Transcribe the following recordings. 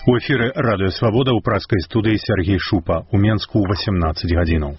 У эфіры радыё Свабода ў пражскай студыі Сергей Шупа. У Менску ў 18 гадзінаў.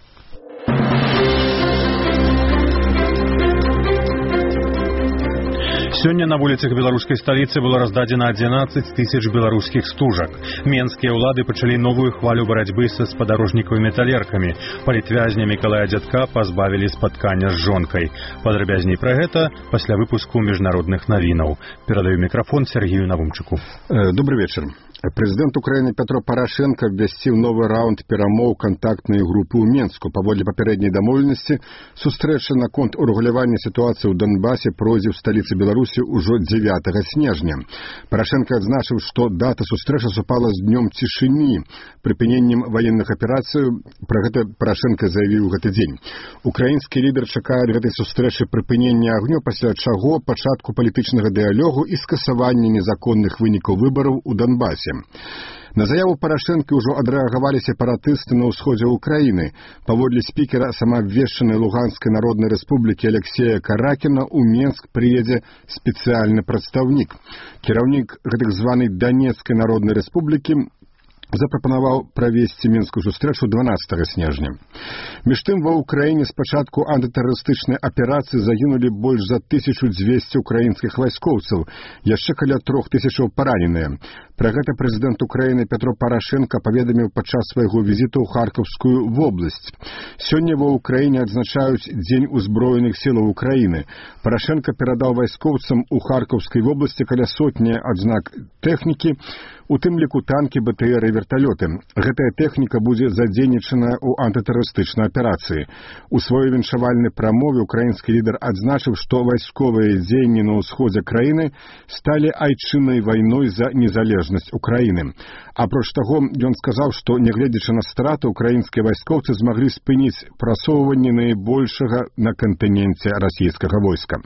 Сёння на вуліцах беларускай сталіцы было раздадзена 11 тысяч беларускіх стужак. Менскія ўлады пачалі новую хвалю барацьбы са спадарожнікамі-металеркамі. Палітвязня Мікалая Дзядка пазбавілі спаткання з жонкай. Падрабязней пра гэта пасля выпуску міжнародных навінаў. Перадаю мікрафон Сергею Навумчыку. Добрый вечер. Президент Украины Петро Порошенко обвясціў новый раунд перамоў кантактнай групы ў Менску. Паводле папярэдняй дамоўленасці, сустрэча наконт урэгулявання сітуацыі ў Донбасе пройдзе ў сталіцы Беларусі ўжо 9 снежня. Порошенко адзначыў, што дата сустрэчы супала з днём цішыні, прыпыненнем ваенных аперацый. Пра гэта Порошенко заявіў гэты дзень. Украінскі лідар чакае гэтай сустрэчы прыпынення агню, пасля чаго пачатку палітычнага дыялогу і скасавання незаконных вынікаў выбараў у Донбасе. На заяву Порошенко ўжо адрэагавалі сепаратысты на ўсходзе Украіны. Паводле спікера самаабвешчанай Луганскай народнай рэспублікі Алексея Каракіна ў Менск прыедзе спецыяльны прадстаўнік. Кіраўнік гэтых званай Донецкай народнай рэспублікі запрапанаваў правесці менскую сустрэчу 12 снежня. Між тым, ва Ўкраіне з пачатку антытэрарыстычнай аперацыі загінулі больш за 1200 украінскіх вайскоўцаў, яшчэ каля 3000 параненыя. Пра гэта прэзідэнт Украіны Петро Порошенко паведаміў падчас свайго візіту ў Харкаўскую вобласць. Сёння ва Ўкраіне адзначаюць Дзень узброеных сілаў Украіны. Порошенко перадаў вайскоўцам у Харкаўскай вобласці каля сотні адзнак тэхнікі, у тым ліку танкі, БТР і верталёты. Гэтая тэхніка будзе задзейнічана ў антытэрарыстычнай аперацыі. У сваёй віншавальнай прамове украінскі лідар адзначыў, што вайсковыя дзеянні на ўсходзе краіны сталі айчыннай вайной за незалежнасць Украіны. Апроч таго, ён сказаў, што, нягледзячы на страты, украінскія вайскоўцы змаглі спыніць прасоўванне найбольшага на кантыненце расійскага войска.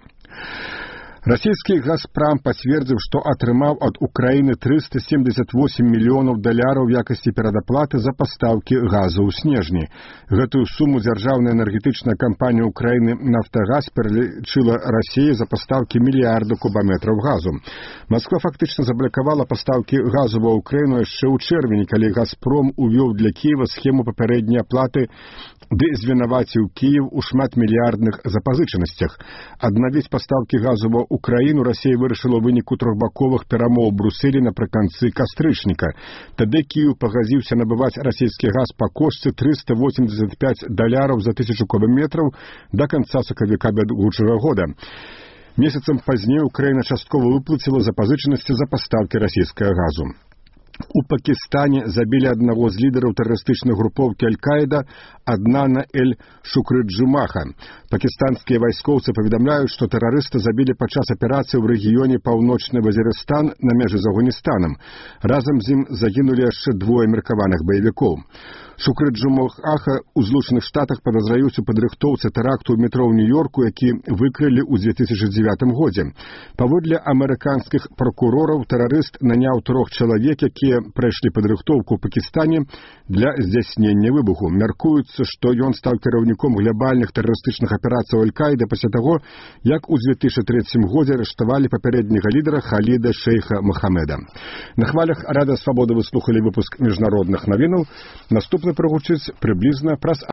Расійскі «Газпром» пацвердзіў, што атрымаў ад Украіны $378 мільёнаў в якасці перадаплаты за пастаўкі газу ў снежні. Гэтую суму дзяржаўная энергетычная кампанія Украіны «Нафтагаз» пералічыла Расіі за пастаўкі мільярда кубаметраў газу. Масква фактычна заблакавала пастаўкі газу ва Ўкраіну яшчэ ў чэрвені, калі «Газпром» увёў для Кіева схему папярэдняй аплаты, ды звінаваціў Кіев у шматмільярдных запазычанасцях. Аднавіць пастаўкі газу ва Украіну Расія вырашыла ў выніку трохбаковых перамоў Брусэлі напрыканцы кастрычніка. Тады Кіев пагадзіўся набываць расійскі газ па кошце $385 за 1000 кубаметраў да канца сакавіка бягучага года. Месяцам пазней Украіна часткова выплаціла запазычанасці за пастаўкі расійскага газу. У Пакістане забілі аднаго з лідараў тэрарыстычнай групоўкі Аль-Каіда Аднана Эль-Шукрыджумаха. Пакістанскія вайскоўцы паведамляюць, што тэрарысты забілі падчас аперацыі ў рэгіёне Паўночны Вазірыстан на межы з Афганістанам. Разам з ім загінулі яшчэ двое меркаваных баевікоў. Шукрыджумаха ў Злучаных Штатах падазраюць у падрыхтоўцы тэракту ў метро ў Нью-Йорку, які выкрылі ў 2009 годзе. Паводле амерыканскіх пракурораў, тэрарыст наняў 3 чалавек, якія прайшлі падрыхтоўку ў Пакістане для здзяйснення выбуху. Мяркуецца, што ён стаў кіраўніком глобальных тэрарыстычных аперацый Аль-Каіды пасля таго, як у 2003 годзе арыштавалі папярэдняга лідара Халіда Шейха Мохамеда. На хвалях Радыё Свабода вы слухалі выпуск міжнародных навінаў. Наступны прагучыць прыблізна праз